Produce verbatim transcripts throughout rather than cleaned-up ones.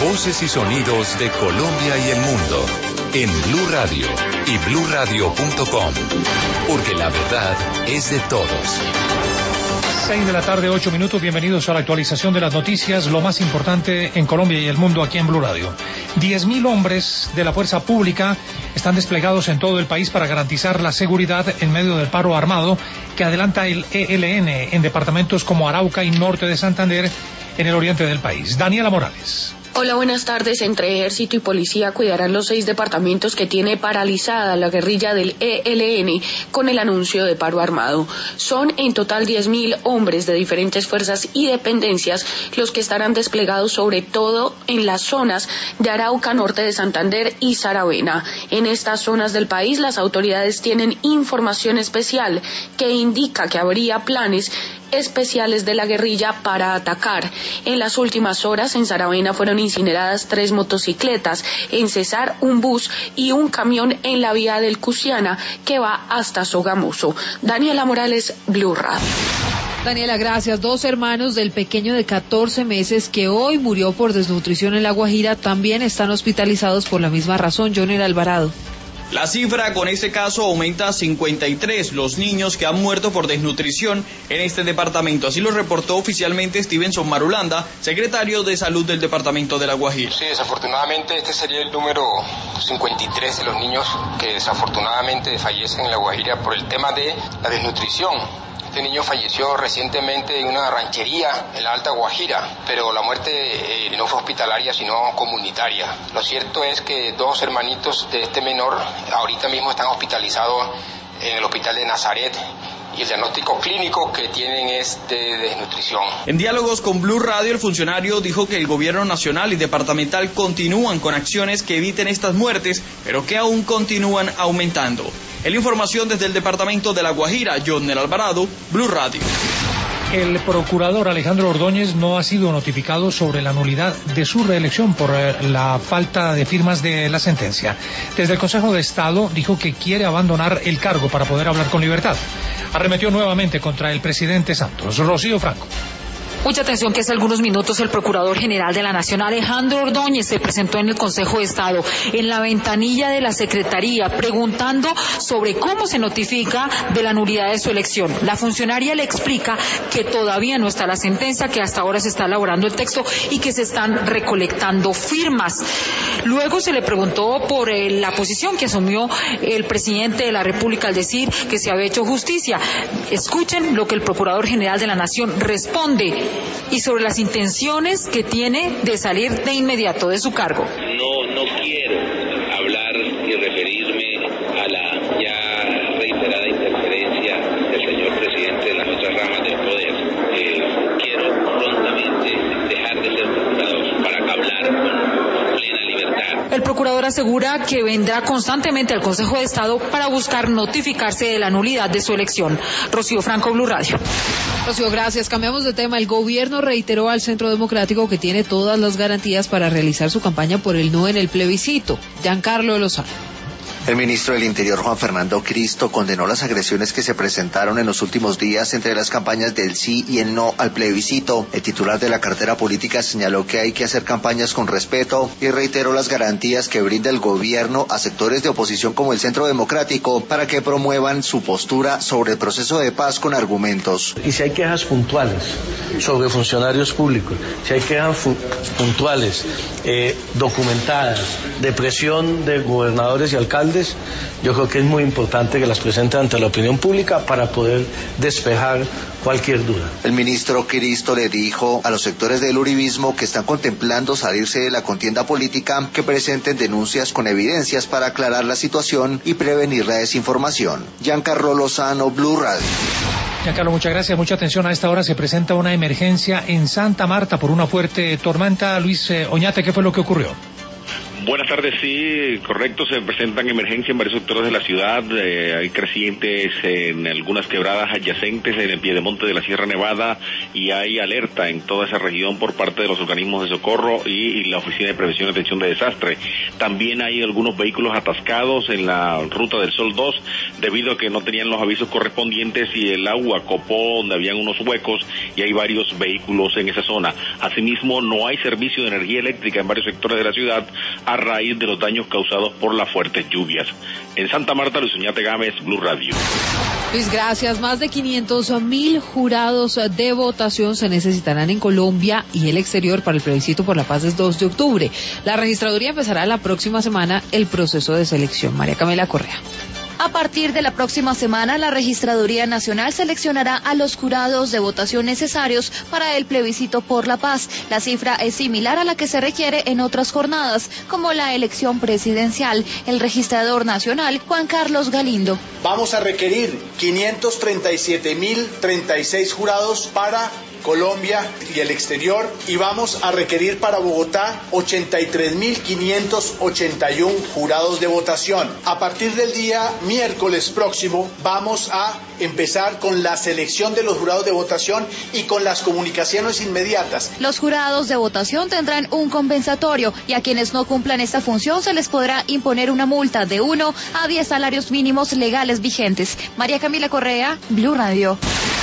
Voces y sonidos de Colombia y el mundo en Blue Radio y blue radio punto com, porque la verdad es de todos. Seis de la tarde, ocho minutos. Bienvenidos a la actualización de las noticias, lo más importante en Colombia y el mundo aquí en Blue Radio. Diez mil hombres de la fuerza pública están desplegados en todo el país para garantizar la seguridad en medio del paro armado que adelanta el E L N en departamentos como Arauca y norte de Santander en el oriente del país. Daniela Morales. Hola, buenas tardes. Entre Ejército y Policía cuidarán los seis departamentos que tiene paralizada la guerrilla del E L N con el anuncio de paro armado. Son en total diez mil hombres de diferentes fuerzas y dependencias los que estarán desplegados sobre todo en las zonas de Arauca, norte de Santander y Saravena. En estas zonas del país las autoridades tienen información especial que indica que habría planes especiales de la guerrilla para atacar. En las últimas horas en Saravena fueron incineradas tres motocicletas, en Cesar un bus y un camión en la vía del Cusiana que va hasta Sogamoso. Daniela Morales, Blue Radio. Daniela, gracias. Dos hermanos del pequeño de catorce meses que hoy murió por desnutrición en La Guajira también están hospitalizados por la misma razón. Johnny Alvarado. La cifra con este caso aumenta a cincuenta y tres los niños que han muerto por desnutrición en este departamento. Así lo reportó oficialmente Stevenson Marulanda, secretario de Salud del departamento de La Guajira. Sí, desafortunadamente este sería el número cincuenta y tres de los niños que desafortunadamente fallecen en La Guajira por el tema de la desnutrición. Este niño falleció recientemente en una ranchería en la Alta Guajira, pero la muerte eh, no fue hospitalaria, sino comunitaria. Lo cierto es que dos hermanitos de este menor ahorita mismo están hospitalizados en el hospital de Nazaret, y el diagnóstico clínico que tienen es de desnutrición. En diálogos con Blue Radio, el funcionario dijo que el gobierno nacional y departamental continúan con acciones que eviten estas muertes, pero que aún continúan aumentando. En la información desde el departamento de La Guajira, John Alvarado, Blue Radio. El procurador Alejandro Ordóñez no ha sido notificado sobre la nulidad de su reelección por la falta de firmas de la sentencia. Desde el Consejo de Estado dijo que quiere abandonar el cargo para poder hablar con libertad. Arremetió nuevamente contra el presidente Santos. Rocío Franco. Mucha atención que hace algunos minutos el Procurador General de la Nación, Alejandro Ordóñez, se presentó en el Consejo de Estado, en la ventanilla de la Secretaría, preguntando sobre cómo se notifica de la nulidad de su elección. La funcionaria le explica que todavía no está la sentencia, que hasta ahora se está elaborando el texto y que se están recolectando firmas. Luego se le preguntó por eh, la posición que asumió el presidente de la República al decir que se había hecho justicia. Escuchen lo que el Procurador General de la Nación responde y sobre las intenciones que tiene de salir de inmediato de su cargo. No, no quiero hablar y referirme a la ya reiterada interferencia del señor presidente de las otras ramas del poder. Eh, quiero prontamente dejar de ser procurador para hablar con plena libertad. El procurador asegura que vendrá constantemente al Consejo de Estado para buscar notificarse de la nulidad de su elección. Rocío Franco, Blue Radio. Rocío, gracias. Cambiamos de tema. El gobierno reiteró al Centro Democrático que tiene todas las garantías para realizar su campaña por el no en el plebiscito. Giancarlo Lozano. El ministro del Interior, Juan Fernando Cristo, condenó las agresiones que se presentaron en los últimos días entre las campañas del sí y el no al plebiscito. El titular de la cartera política señaló que hay que hacer campañas con respeto y reiteró las garantías que brinda el gobierno a sectores de oposición como el Centro Democrático para que promuevan su postura sobre el proceso de paz con argumentos. Y si hay quejas puntuales sobre funcionarios públicos, si hay quejas puntuales, eh, documentadas, de presión de gobernadores y alcaldes, yo creo que es muy importante que las presenten ante la opinión pública para poder despejar cualquier duda. El ministro Cristo le dijo a los sectores del uribismo que están contemplando salirse de la contienda política que presenten denuncias con evidencias para aclarar la situación y prevenir la desinformación. Giancarlo Lozano, Blue Radio. Giancarlo, muchas gracias. Mucha atención. A esta hora se presenta una emergencia en Santa Marta por una fuerte tormenta. Luis eh, Oñate, ¿qué fue lo que ocurrió? Buenas tardes, sí, correcto, se presentan emergencias en varios sectores de la ciudad, eh, hay crecientes en algunas quebradas adyacentes en el piedemonte de la Sierra Nevada y hay alerta en toda esa región por parte de los organismos de socorro y, y la Oficina de Prevención y Atención de Desastre. También hay algunos vehículos atascados en la Ruta del Sol dos debido a que no tenían los avisos correspondientes y el agua copó donde habían unos huecos y hay varios vehículos en esa zona. Asimismo, no hay servicio de energía eléctrica en varios sectores de la ciudad a raíz de los daños causados por las fuertes lluvias. En Santa Marta, Luis Oñate Gámez, Blue Radio. Luis, gracias. Más de quinientos mil jurados de votación se necesitarán en Colombia y el exterior para el plebiscito por la paz del dos de octubre. La registraduría empezará la próxima semana el proceso de selección. María Camila Correa. A partir de la próxima semana, la Registraduría Nacional seleccionará a los jurados de votación necesarios para el plebiscito por la paz. La cifra es similar a la que se requiere en otras jornadas, como la elección presidencial. El registrador nacional, Juan Carlos Galindo. Vamos a requerir quinientos treinta y siete mil treinta y seis jurados para Colombia y el exterior, y vamos a requerir para Bogotá ochenta y tres mil quinientos ochenta y uno jurados de votación. A partir del día miércoles próximo vamos a empezar con la selección de los jurados de votación y con las comunicaciones inmediatas. Los jurados de votación tendrán un compensatorio y a quienes no cumplan esta función se les podrá imponer una multa de uno a diez salarios mínimos legales vigentes. María Camila Correa, Blue Radio.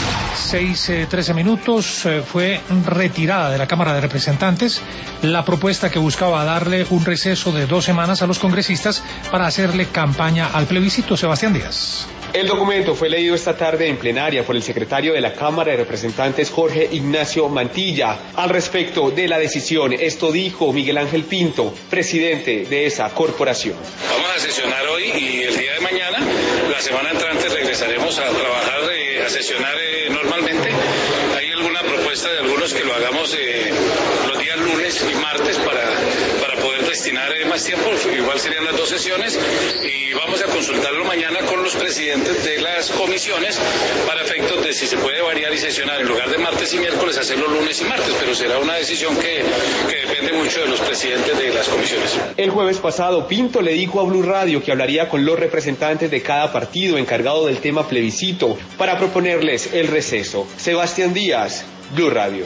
Seis, eh, trece minutos, eh, fue retirada de la Cámara de Representantes la propuesta que buscaba darle un receso de dos semanas a los congresistas para hacerle campaña al plebiscito. Sebastián Díaz. El documento fue leído esta tarde en plenaria por el secretario de la Cámara de Representantes, Jorge Ignacio Mantilla. Al respecto de la decisión, esto dijo Miguel Ángel Pinto, presidente de esa corporación. Vamos a sesionar hoy y el día de mañana, la semana entrante, regresaremos a trabajar, eh, a sesionar eh, normalmente. Hay alguna propuesta de algunos que lo hagamos eh, los días lunes y martes para, para poder destinar eh, más tiempo, igual serían las dos sesiones, y vamos a consultarlo mañana con los presidentes de las comisiones para efectos de si se puede variar y sesionar en lugar de martes y miércoles, hacerlo lunes y martes, pero será una decisión que, que depende mucho de los presidentes de las comisiones. El jueves pasado, Pinto le dijo a Blue Radio que hablaría con los representantes de cada partido encargado del tema plebiscito para proponerles el receso. Sebastián Díaz, Blue Radio.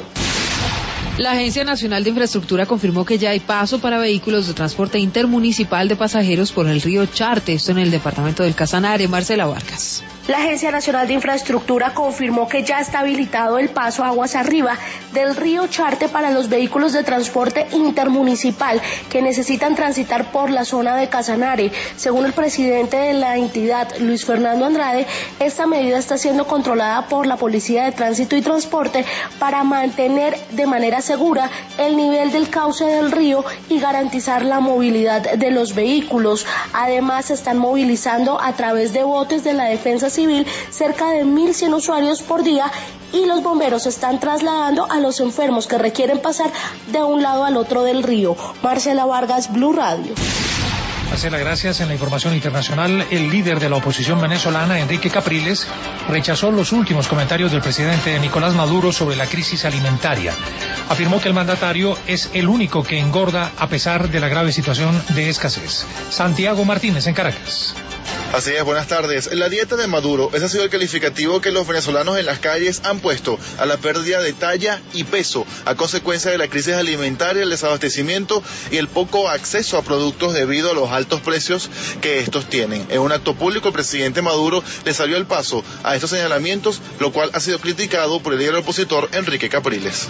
La Agencia Nacional de Infraestructura confirmó que ya hay paso para vehículos de transporte intermunicipal de pasajeros por el río Charte, esto en el departamento del Casanare. Marcela Vargas. La Agencia Nacional de Infraestructura confirmó que ya está habilitado el paso aguas arriba del río Charte para los vehículos de transporte intermunicipal que necesitan transitar por la zona de Casanare. Según el presidente de la entidad, Luis Fernando Andrade, esta medida está siendo controlada por la Policía de Tránsito y Transporte para mantener de manera segura el nivel del cauce del río y garantizar la movilidad de los vehículos. Además, se están movilizando a través de botes de la Defensa Civil cerca de mil cien usuarios por día, y los bomberos están trasladando a los enfermos que requieren pasar de un lado al otro del río. Marcela Vargas, Blue Radio. Marcela, gracias. En la información internacional, el líder de la oposición venezolana, Enrique Capriles, rechazó los últimos comentarios del presidente Nicolás Maduro sobre la crisis alimentaria. Afirmó que el mandatario es el único que engorda a pesar de la grave situación de escasez. Santiago Martínez, en Caracas. Así es, buenas tardes. La dieta de Maduro, ese ha sido el calificativo que los venezolanos en las calles han puesto a la pérdida de talla y peso a consecuencia de la crisis alimentaria, el desabastecimiento y el poco acceso a productos debido a los altos precios que estos tienen. En un acto público, el presidente Maduro le salió el paso a estos señalamientos, lo cual ha sido criticado por el líder opositor Enrique Capriles.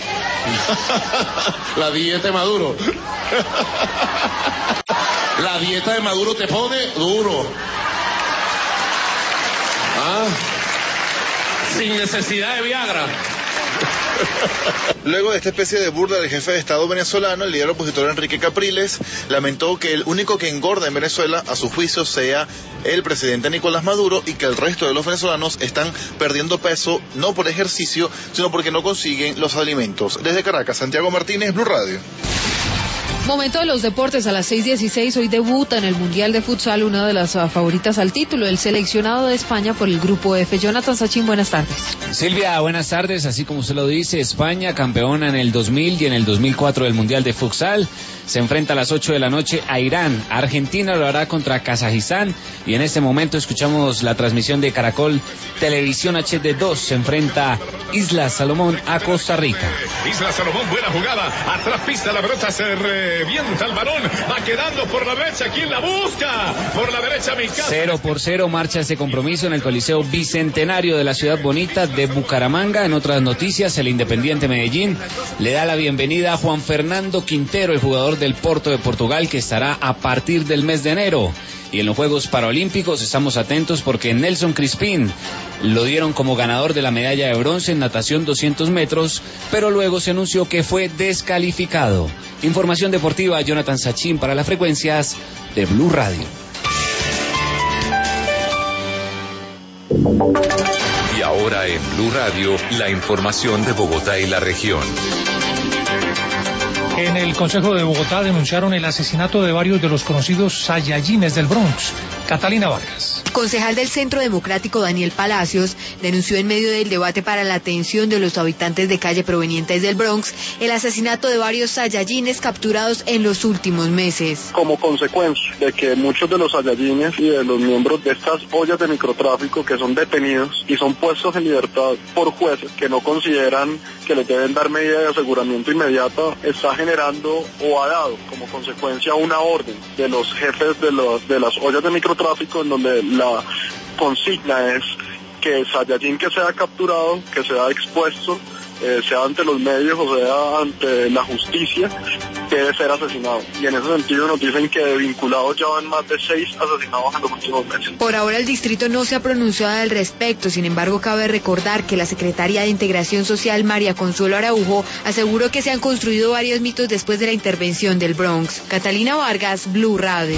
La dieta de Maduro. La dieta de Maduro te pone duro. Ah, sin necesidad de Viagra. Luego de esta especie de burla del jefe de Estado venezolano, el líder opositor Enrique Capriles lamentó que el único que engorda en Venezuela, a su juicio, sea el presidente Nicolás Maduro, y que el resto de los venezolanos están perdiendo peso no por ejercicio, sino porque no consiguen los alimentos. Desde Caracas, Santiago Martínez, Blue Radio. Momento de los deportes a las seis dieciséis. Hoy debuta en el Mundial de Futsal una de las favoritas al título, el seleccionado de España por el Grupo F. Jonathan Sachin, buenas tardes. Silvia, buenas tardes. Así como usted lo dice, España, campeona en el dos mil y en el dos mil cuatro del Mundial de Futsal, se enfrenta a las ocho de la noche a Irán. Argentina lo hará contra Kazajistán y en este momento escuchamos la transmisión de Caracol Televisión H D dos. Se enfrenta Islas Salomón a Costa Rica. Islas Salomón, buena jugada. Atrás pista la pelota, se revienta el balón. Va quedando por la derecha. ¿Quién la busca? Por la derecha, mi casa. Cero por cero marcha este compromiso en el Coliseo Bicentenario de la ciudad bonita de Bucaramanga. En otras noticias, el Independiente Medellín le da la bienvenida a Juan Fernando Quintero, el jugador del Porto de Portugal, que estará a partir del mes de enero. Y en los Juegos Paralímpicos estamos atentos porque Nelson Crispín lo dieron como ganador de la medalla de bronce en natación doscientos metros, pero luego se anunció que fue descalificado. Información deportiva, Jonathan Sachin para las frecuencias de Blue Radio. Y ahora en Blue Radio, la información de Bogotá y la región. En el Consejo de Bogotá denunciaron el asesinato de varios de los conocidos Saiyajines del Bronx. Catalina Vargas. Concejal del Centro Democrático Daniel Palacios denunció en medio del debate para la atención de los habitantes de calle provenientes del Bronx el asesinato de varios Saiyajines capturados en los últimos meses. Como consecuencia de que muchos de los Saiyajines y de los miembros de estas ollas de microtráfico que son detenidos y son puestos en libertad por jueces que no consideran que les deben dar medida de aseguramiento inmediata, está generando o ha dado como consecuencia una orden de los jefes de, los, de las ollas de microtráfico en donde la consigna es que el Saiyajin que sea capturado, que sea expuesto, eh, sea ante los medios o sea ante la justicia, debe ser asesinado. Y en ese sentido nos dicen que de vinculados ya van más de seis asesinados en los últimos meses. Por ahora el distrito no se ha pronunciado al respecto, sin embargo cabe recordar que la secretaria de Integración Social, María Consuelo Araujo, aseguró que se han construido varios mitos después de la intervención del Bronx. Catalina Vargas, Blue Radio.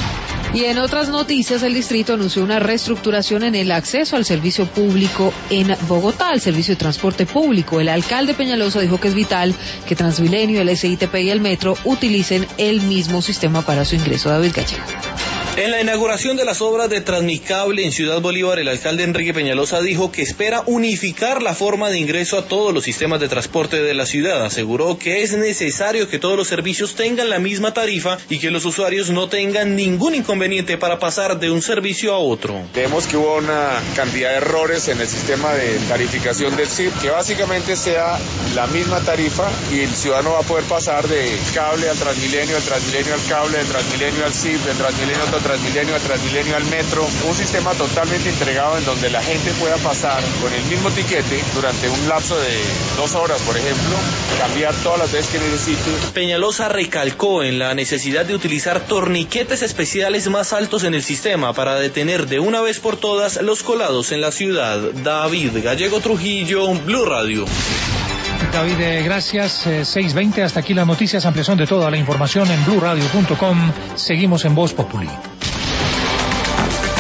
Y en otras noticias, el distrito anunció una reestructuración en el acceso al servicio público en Bogotá, al servicio de transporte público. El alcalde Peñalosa dijo que es vital que Transmilenio, el S I T P y el Metro utilicen el mismo sistema para su ingreso. David Gallego. En la inauguración de las obras de Transmicable en Ciudad Bolívar, el alcalde Enrique Peñalosa dijo que espera unificar la forma de ingreso a todos los sistemas de transporte de la ciudad. Aseguró que es necesario que todos los servicios tengan la misma tarifa y que los usuarios no tengan ningún inconveniente para pasar de un servicio a otro. Vemos que hubo una cantidad de errores en el sistema de tarificación del S I P, que básicamente sea la misma tarifa y el ciudadano va a poder pasar de cable al Transmilenio, del Transmilenio al cable, del Transmilenio al S I P, del Transmilenio al Transmilenio, al Transmilenio al Metro, un sistema totalmente integrado en donde la gente pueda pasar con el mismo tiquete durante un lapso de dos horas, por ejemplo, cambiar todas las veces que necesite. Peñalosa recalcó en la necesidad de utilizar torniquetes especiales más altos en el sistema para detener de una vez por todas los colados en la ciudad. David Gallego Trujillo, Blue Radio. David, gracias. Eh, seis veinte, hasta aquí las noticias. Ampliación de toda la información en blue radio punto com. Seguimos en Voz Populi.